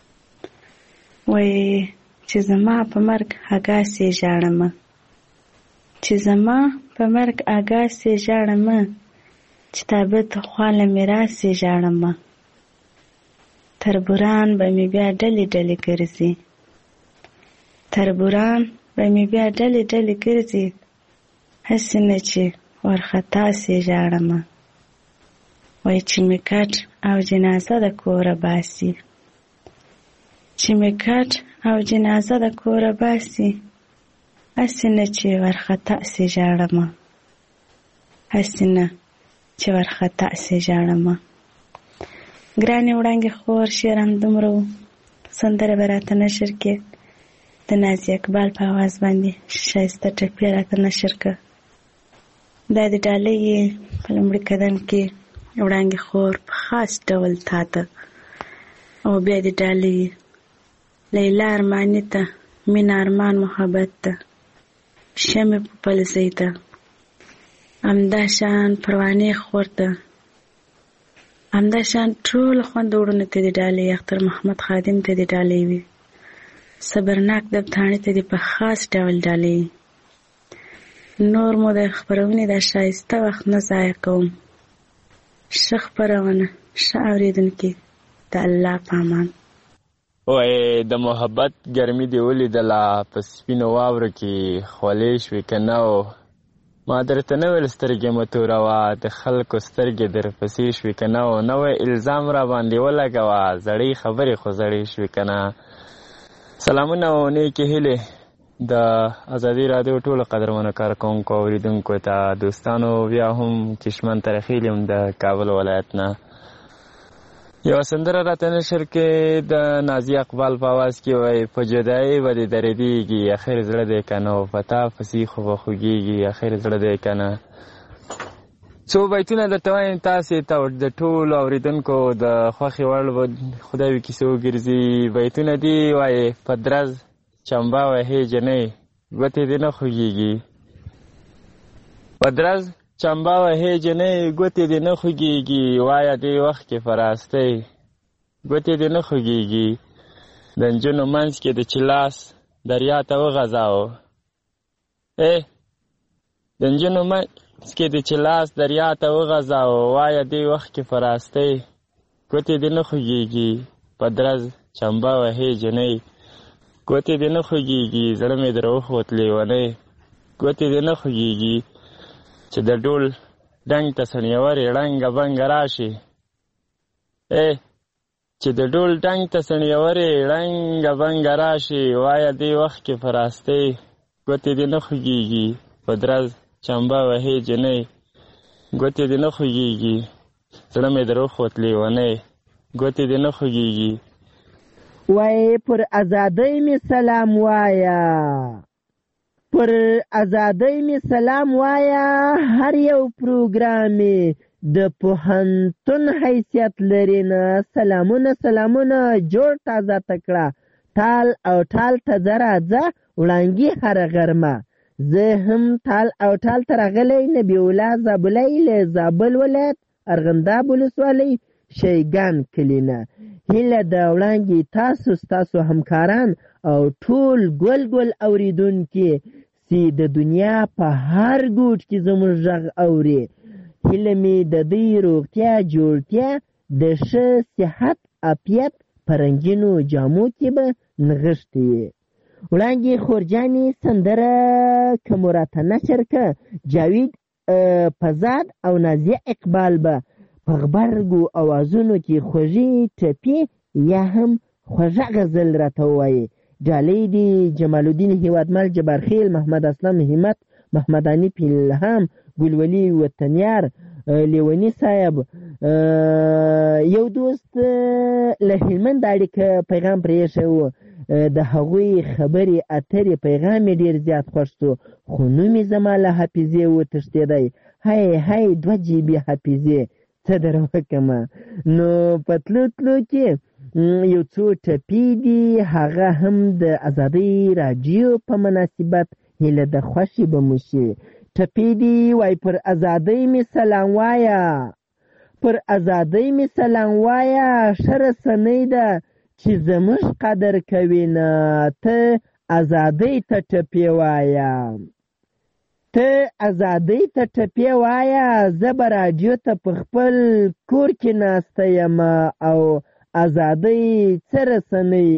وایي چې زما په مرګ هګاسې ژاړمه، چې زما په مرګ هګاسې ژاړمه، چې تابت خواله میراثې ژاړمه. تربوران به مې بیا ډلې ډلې ګرځي، تربوران به مې بیا ډلې ډلې ګرځي، هسې نه چې ورخطا سې ژاړمه. وایي چې مې کټ او جنازه د کوره باسي، چې مې کټ او جنازه د کوره باسي، هسې نه چې ورخطا سې ژاړمه، هسې نه چې ورخطا سې ژاړمه. ګرانې وړاندې خور شعر همدومره و. سندره به راته نشر کې د نازیه اقبال په اواز باندې ښایسته ټپې راته نشر که. دا د ډالۍ په لومړي قدم کې وړاندې خور په خاص ډول تا ته، او بیا د ډالۍ لیلا ارماني ته، مینه ارمان محبت ته، شمې په پلزۍ ته، همدا شان پروانې خور ته، همدا شان ټول خوند وړونو ته د ډالۍ، اختر محمد خادم ته د ډالۍ وي، صبرناک دبتانې ته د په خاص ډول ډالۍ. نور مو د خپرونې د ښایسته وخت نه ضایع کوم. ښه خپرونه، ښه اورېدونکي، د الله په امان. وایي د محبت ګرمي دې ولیدله په سپینو واورو کې خولې شوې که نه و. ما درته نه ویل سترګې مه توروه، د خلکو سترګې درپسې شوې که نه و. نوی الزام را باندې ولګوه، زړې خبرې خو زړې شوې که نه. سلامونه او نیکې هیلې د ازادي راډیو ټولو قدرمنو کارکوونکو اورېدونکو ته، دوستانو بیا هم کشمن ترخیل یم د کابل ولایت نه. یوه سندره راته نشر کې د نازیه اقبال په اواز کې وایي په جدایي به دې درېدېږي، اخر زړه دی که نه، په تا پسې خو به خوږېږي، اخر زړه دی که نه. څو بیتونه درته وایم تاسې ته د ټولو اورېدونکو د خوښې وړ به خدای وي کیسې وګرځي. بیتونه دي وایي په درز چمبه وهې جنۍ ګوتې دې نه خوږېږي. په درز چمبه وهې جنۍ ګوتې دې نه خوږېږي. وایه دې وخت کې فراستۍ ګوتې دې نه خوږېږي. د نجونو منځ کې د چې لاس دریا ته وغځاوه د نجونو منځ کې د چې لاس دریا ته وغځاوه. وایه دې وخت کې فراستۍ ګوتې دې نه خوږېږي. په درز چمبه وهې جنۍ ګوتې دې نه خوږېږي. زړه مې در وخوت لیونۍ ګوتې دې نه خوږېږي. چې د ډول ډنګ ته سڼیورې ړنګه بنګه راشي چې د ډول ډنګ ته سڼیورې ړنګه بنګه راشي. وایه دې وخت کې فراستۍ ګوتې دې نه خوږېږي. په درز چمبه وهې جنۍ ګوتې دې نه خوږېږي. زړه مې در وخوت لیونۍ ګوتې دې نه خوږېږي. وایې پر ازادۍ مې سلام وایه پر ازادۍ مې سلام وایه. هر یو پروګرام د پوهنتون حیثیت لري نه. سلامونه سلامونه جوړ تازه تکړه تال او ټال ته ځه راځه وړانګي هره غرمه. زه هم تال او ټال ته راغلی نبي الله زابلی له زابل ولایت ارغنداب ولسوالۍ شیګان کلي نه. هیله د وړانګې تاسو ستاسو همکاران او ټول ګل ګل اوریدونکي چې د دنیا په هر ګوټ کې زموږ غږ اوري. هیله مې د دوی روغتیا جوړتیا د ښه صحت عافیت په رنګینو جامو کې به نغښتې. وړانګې خورجانې سندره که مو راته نشر که جاوید فزاد او نازیه اقبال به په غبرګو اوازونو کې خوږې ټپې یا هم خوږه غزل راته ووایي. ډالۍ دي جمال الدین هیوادمل جبارخیل محمد اسلم همت محمد حنیف الهام ګلولي وطنیار لیونی صاحب. یو دوست له هلمند اړیکه پیغام پرېښی و. د هغوی خبرې اترې پیغام یې ډېر زیات خوښ شو خو نوم یې زما له حافظې وتښتېدی. هی 2 GB حافظې څه در وکړمه. نو په تلو تلو کې یو څو ټپې دي هغه هم د ازادۍ راډیو په مناسبت هیله د خوښې به مو شي. ټپې دي وای پر ازادۍ مې سلام وایه پر ازادۍ مې سلام وایه. ښه رسنۍ ده چې زموږ قدر کوي نه. ته ازادۍ ته ټپې وایه ته ازادۍ ته ټپې وایه. زه به راډیو ته په خپل کور کې ناسته یم او ازادۍ څه رسنۍ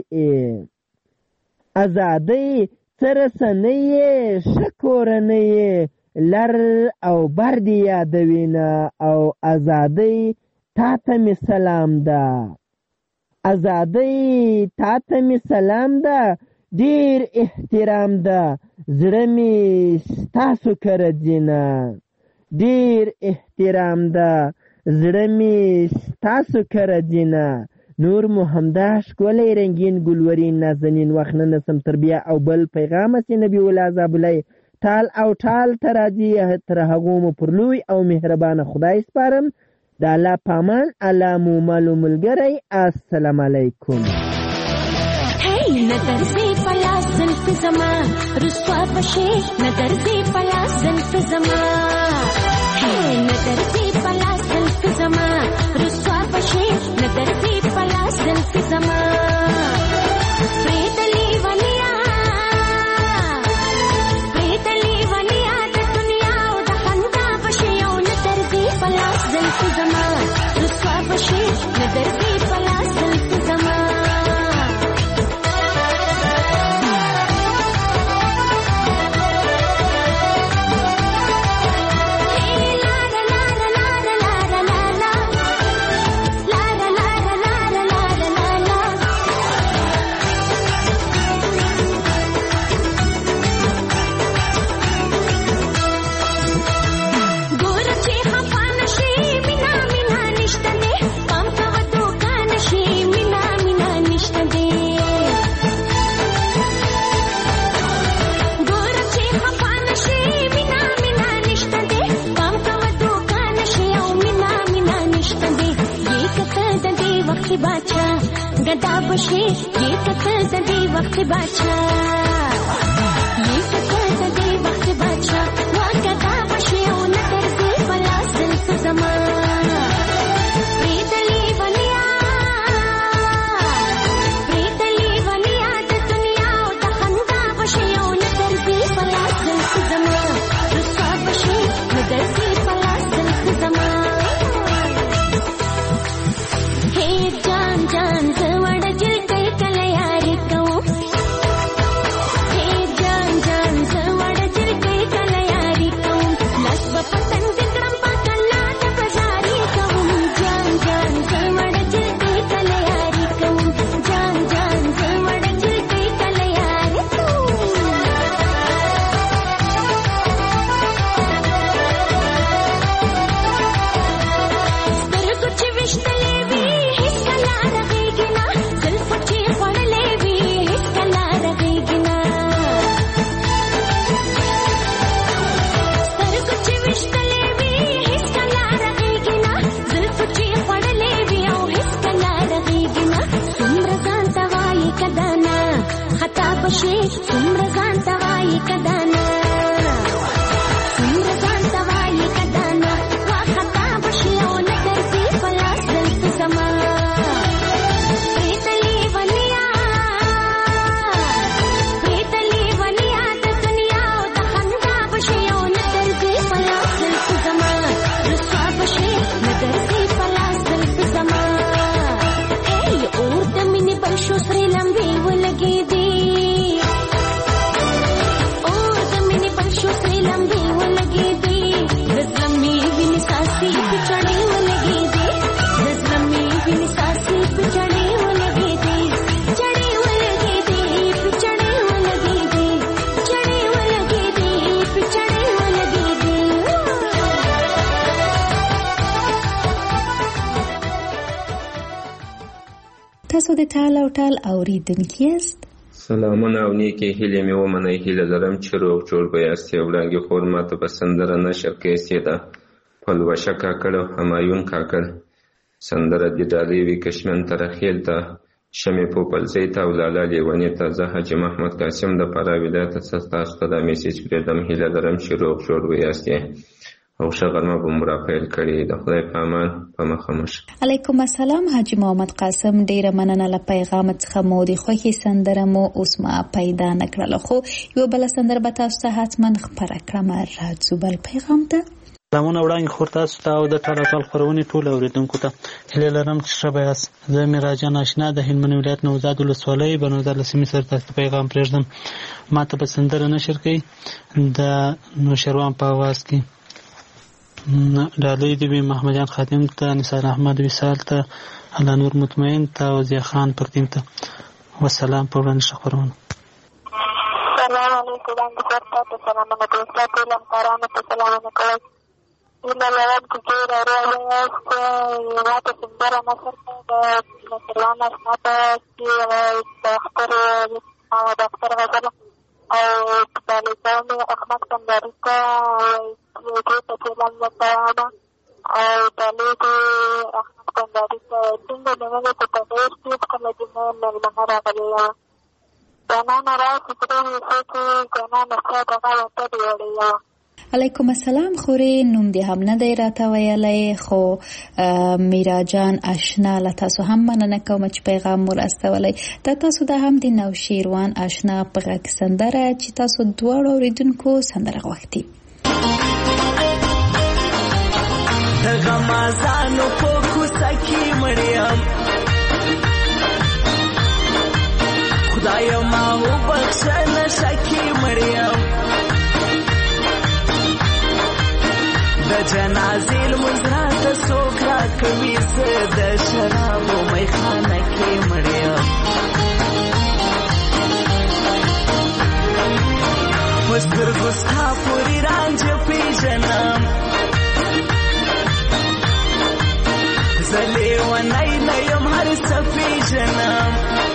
ازادۍ څه رسنۍ ښه کورنۍ لر او بر دې یادوینه او ازادۍ تا ته مې سلام ده ازادۍ تا ته مې سلام ده. ډېر احترام ده زړه مې ستاسو کره ځینه. ډېر احترام ده زړه مې ستاسو کره ځینه. نور مو همدا ښکلی رنګین ګلورین نازنین وخت نه نسم تربیه او بل پیغامه سي نبي الله زابلی ټال او ټال ته راځي. تر هغو مو پر لوی او مهربانه خدای سپارم. د الله پامان الله مو مالو ملګری. السلام علیکم. نظر سے پلا زلف زما رسوا بشے نظر سے پلا زلف زما نظر سے پلا زلف زما رسوا بشے نظر سے پلا زلف زما پریتلی ولیا د دنیا او د خندا بشے او نظر سے پلا زلف زما رسوا بشے نظر سے پلا زلف زما. Mina बादशाह गदा बशे ये कतल दे वक्त बादशाह ये कतल दे वक्त बादशाह वा गदा बशे ओ नगर से फलासल सजमा प्रीतली वलिया द दुनिया ओ तखंदा बशे ओ नगर से फलासल सजमा रुसा बशे नगर से फलासल सजमा जान जवड़ जिल कई कलयारी कहूँ हे जान जवड़ जिल कई कलयारी कहूँ लस बपतन दिक्रम पाकला बजारी कहूँ जान जवड़ जिल कई कलयारी कहूँ जान जवड़ जिल कई कलयारी कहूँ स्तर कुछ विश्तले भी बशे सुम्रजान तवाई कदाना सुम्रजान तवाई कदाना वा खता बशे ओ नगर से फलासल समा प्रीतली वलिया द दुनिया ओ तखंदा बशे ओ नगर से फलासल समा रुसा बशे नगर से फलासल समा ए और तमिनी बशो श्री लंबी वो लगी दी تاسو د ټال او ټال اوریدونکي یاست. سلامونه او نیکې هیلې مې ومنئ. هیله لرم چې روغ جوړ به یاستې. وړاندې خور ماته په سندره نشر کیسې ده پلوشه کاکړ او همایون کاکړ سندره د ډالۍ وي کشمن ترخیل ته شمې پوپلزۍ ته او لالا لیوني ته زه حاجي محمد قاسم د فراه ولایت څخه تاسو ته دا میسیج پرېږدم. هیله لرم چې روغ جوړ به یاستې او ښه غرمه به مو راپیل کړې. د خدای په امان په مخه مو شه. علیکم السلام حاجي محمد قاسم. ډیره مننه له پیغام څخه مو د خوښې سندره مو اوس ما پیدا نه کړله، خو یو بله سندره به تاسو ته حتما خپره کړم. راځو بل پیغام ته. سلامونه وړاندې خور تاسو ته او د ټال او ټال خپرونې ټولو اورېدونکو ته هیله لرم چې ښه به یاست. زه میراجان اشنا د هلمند ولایت نوزاد ولسوالۍ بنوزار له سیمې سره تاسو ته پیغام پرېږدم. ما ته به سندره نشر کوي د نوشروان په اواز کې. ډالۍ دې وي محمد جان خادم ته، نثار احمد وصال ته، الله نور مطمئن ته او ضیا خان پرتیم ته. والسلام په وړاندې ښه خپرونه. السلام علیکم وړاندې خور تاسو سلامونه کوي. ستاسو ټول همکارانو ته سلامونه کوئ. هیله لرم چې ډېر روغ یاست. ما ته سندره نثر کوي د نصروان اشنا ته چې د اختر او د اختر غزل او ډالۍ کوم احمد کندهاري ته دې ته سلام وکړم او ډالۍ دې احمد کندهاري ته څنګه نیولې ته په ډېر ټیپ کله چې مې مېلمنه راغلې یم. جانانه راسې کړې ویسې چې جانانه ستا دغه ورته دې وړې یم. علیکم السلام. خورې نوم دې هم نه دی راته ویلی، خو میراجان اشنا له تاسو هم مننه کوم چې پیغام مو راستولی. دا تاسو د هم د نوشیروان اشنا په غږ سندره چې تاسو دواړو اورېدونکو سندره غوښتي. د غمازانو په کوڅه کې مړیم خدایا ما وبخښه نشه کې مړیم د جنازې لمونځ راته څوک راکوي زه د شرابو میخانه کې مړیم په سترګو ستا پورې رانجه پېژنم زه لیونی نه یم هر څه پېژنم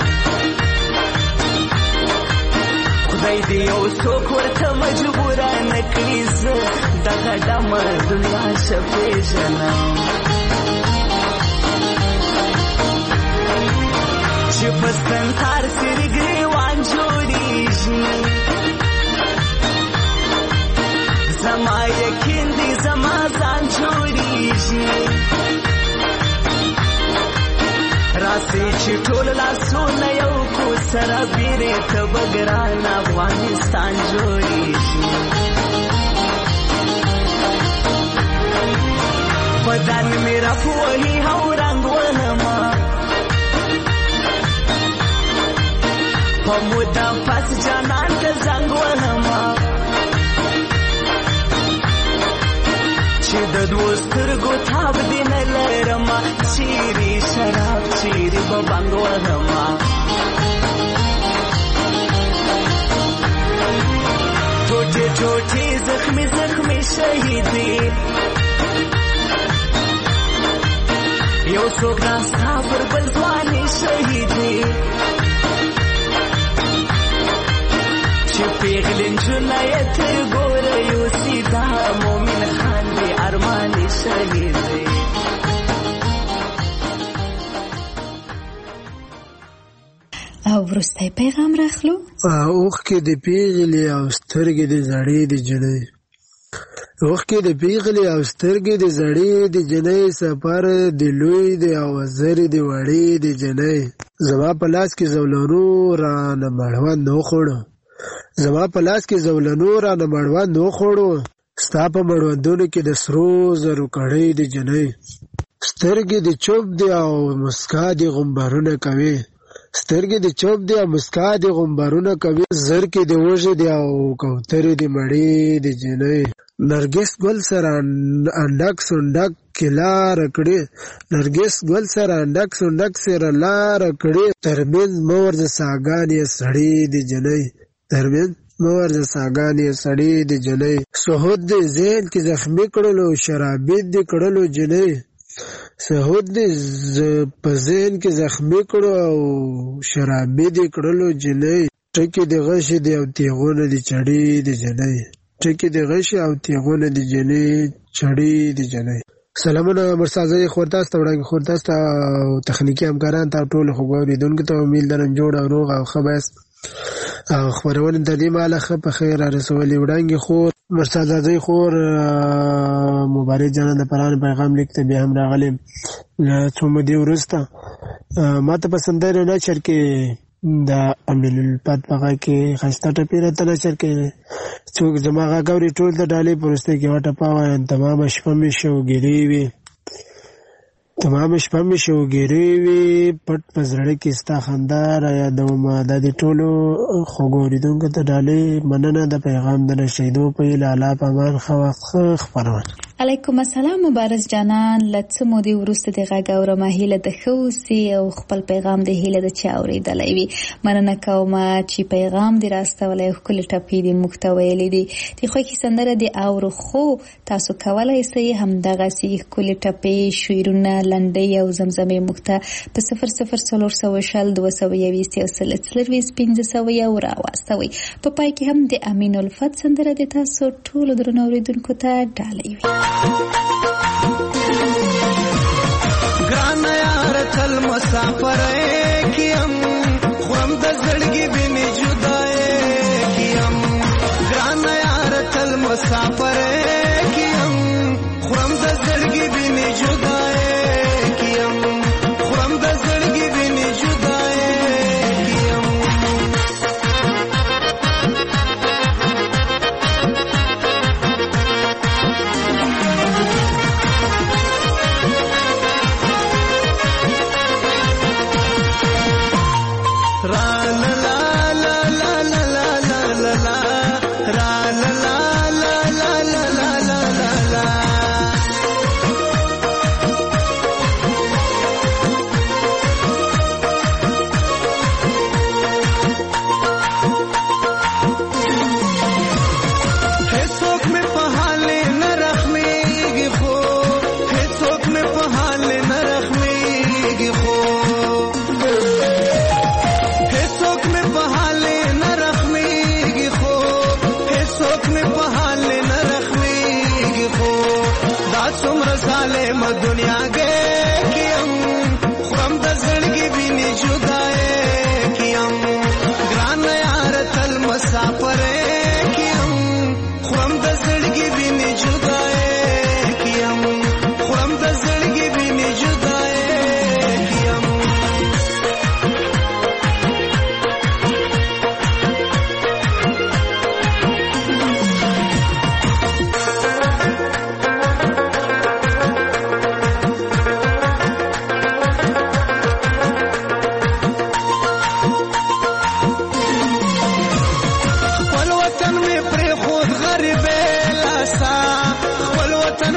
خدای دې یو څوک ورته مجبوره نه کړي زه دغه ډمه دنیا ښه پېژنم چې پستن تار سری ګریوان جوړیږي زما یقین دی زما ځان جوړیږي راسي چې ټول لاسونه یو کو سره بیرې ته بګران افغانستان جوړیږي بدن میرا پوهی هو رنگ وهما په مودا پس جانان ته زنګ وهما چې د دوه سترګو تاب دې نه لرما چیرې شراب چیرې به بنګ وهما ټوټې ټوټې زخمي زخمي شهیدې یو څوک راستا پر بل ځواني شهیدې چې پیغلې نجونه یې تر ګوره یوسي دا مومن خان دې ارماني شهیدې او وروستی پیغام راخلو اوښکې د پیغلې او سترګې د زړې د جنۍ اوښکې د پیغلې او سترګې د زړې د جنۍ سفر د لوی د او وزرې د وړې د جنۍ زما په لاس کې زولنو رانه مړوند وخوړو زما په لاس کې زولنو رانه مړوند وخوړو ستا په مړوندونو کې د سرو زرو کړۍ د جنۍ سترګې د چوب دی او مسکا د غمبرونه کوي سترګې د چوب دی او مسکا د غمبرونه کوي زر کې د وژې دی او کوترې د مړې د جنۍ نرګس ګل سره انډک سنډک کې لاره کړې نرګس ګل سره انډک سنډک سره لاره کړې ترمنځ مور د ساګانې سړې د جنۍ ترمنځ مور د ساګانې سړې د جنۍ سهود د ذهن کې زخمي کړلو شرابید د کړلو جنۍ سهود د په ذهن کې زخمي کړو او شرابید د کړلو جنۍ ټکي د غشي د او تیغونه د چړې د جنۍ ټکي د غشي او تیغونه د جنۍ چړې د جنۍ سلامونه مرسازي خورتاس ته وړاندې خورتاس ته تخنیکی همکاران ته ټول خوګوري دونکو ته امید لرم جوړ او روغ او خباس او خبرونه د دې ماله په خیر رسولي وړاندې خور مرسازي خور مبارک جان د پران پیغام لیکته به هم راغلي څو مودې ورسته ماته پسندره نه چر کې دا امل پات پغه کې خسته ټپیره تل چر کې څوک زما غاوري ټول د ډالې پرسته کې وټه پاوه تمام شپه می شو ګری وی تمام شپه می شو ګری وی پټ پزړه کې ستا خندا را یادومه د ټولو خوګوریدونکو ته ډالې مننه د پیغام د شهیدو په لاله پمان خبرونه علیکم السلام مبارز جانان لڅ مودي ورسته د غاګور ماهله د خوسي او خپل پیغام د هیله د چا اوریدلای وي مننه کوم چې پیغام دی راستولای خپل ټپی دی محتوی لیدي د خو کې سندره دی او خو تاسو کولای سئ هم دغه سی خپل ټپی شیرونه لنډي او زمزمه محتوی په 00 شل 220 او 315 او راوستوي په پای کې هم د امین الفت سندره د تاسو ټول درنوریدونکو ته ډالۍ وي ګران یار تل مسافر کیم خرم د زړګي بني جدای کیم ګران یار تل مسافر کیم خرم د زړګي بني جدای کیم خرم د زړګي بني جدای کیم دنیا گے کیم خرم د زړګي بیني جدای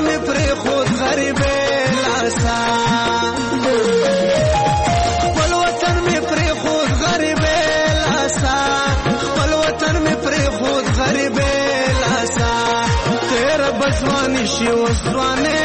می پری خود غریبه لاسا خپل وطن می پری خود غریبه لاسا خپل وطن می پری خود غریبه لاسا تیر بزوانی شی وزوانه